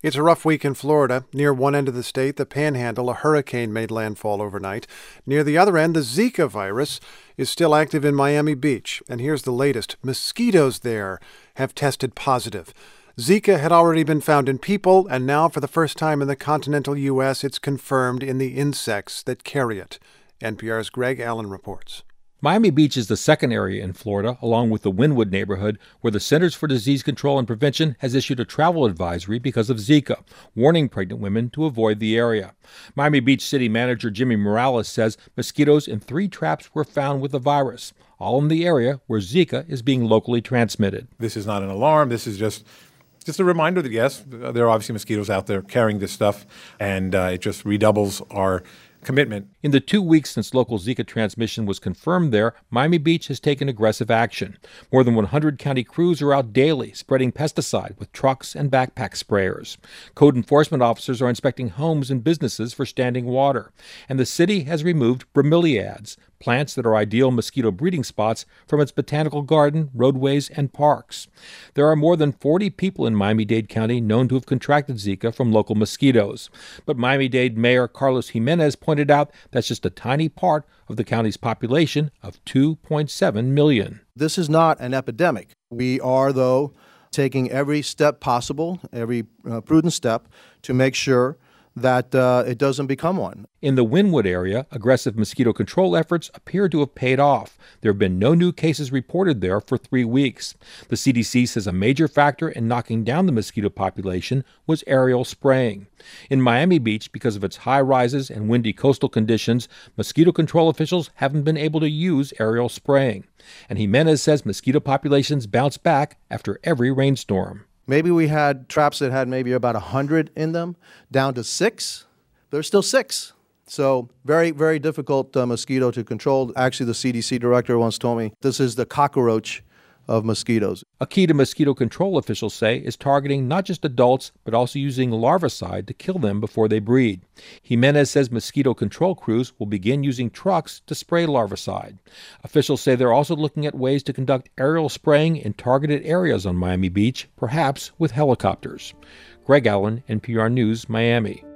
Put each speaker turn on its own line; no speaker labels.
It's a rough week in Florida. Near one end of the state, the Panhandle, a hurricane made landfall overnight. Near the other end, the Zika virus is still active in Miami Beach. And here's the latest. Mosquitoes there have tested positive. Zika had already been found in people, and now for the first time in the continental U.S., it's confirmed in the insects that carry it. NPR's Greg Allen reports.
Miami Beach is the second area in Florida, along with the Wynwood neighborhood, where the Centers for Disease Control and Prevention has issued a travel advisory because of Zika, warning pregnant women to avoid the area. Miami Beach City Manager Jimmy Morales says mosquitoes in 3 traps were found with the virus, all in the area where Zika is being locally transmitted.
This is not an alarm. This is just a reminder that, yes, there are obviously mosquitoes out there carrying this stuff, and it just redoubles our commitment.
In the 2 weeks since local Zika transmission was confirmed there, Miami Beach has taken aggressive action. More than 100 county crews are out daily spreading pesticide with trucks and backpack sprayers. Code enforcement officers are inspecting homes and businesses for standing water. And the city has removed bromeliads, plants that are ideal mosquito breeding spots, from its botanical garden, roadways, and parks. There are more than 40 people in Miami-Dade County known to have contracted Zika from local mosquitoes. But Miami-Dade Mayor Carlos Jimenez pointed out that's just a tiny part of the county's population of 2.7 million.
This is not an epidemic. We are, though, taking every step possible, every prudent step to make sure that it doesn't become one.
In the Wynwood area, aggressive mosquito control efforts appear to have paid off. There have been no new cases reported there for 3 weeks. The CDC says a major factor in knocking down the mosquito population was aerial spraying. In Miami Beach, because of its high rises and windy coastal conditions, mosquito control officials haven't been able to use aerial spraying. And Jimenez says mosquito populations bounce back after every rainstorm.
Maybe we had traps that had maybe about 100 in them, down to 6. There's still 6. So very, very difficult mosquito to control. Actually, the CDC director once told me this is the cockroach of mosquitoes.
A key to mosquito control, officials say, is targeting not just adults, but also using larvicide to kill them before they breed. Jimenez says mosquito control crews will begin using trucks to spray larvicide. Officials say they're also looking at ways to conduct aerial spraying in targeted areas on Miami Beach, perhaps with helicopters. Greg Allen, NPR News, Miami.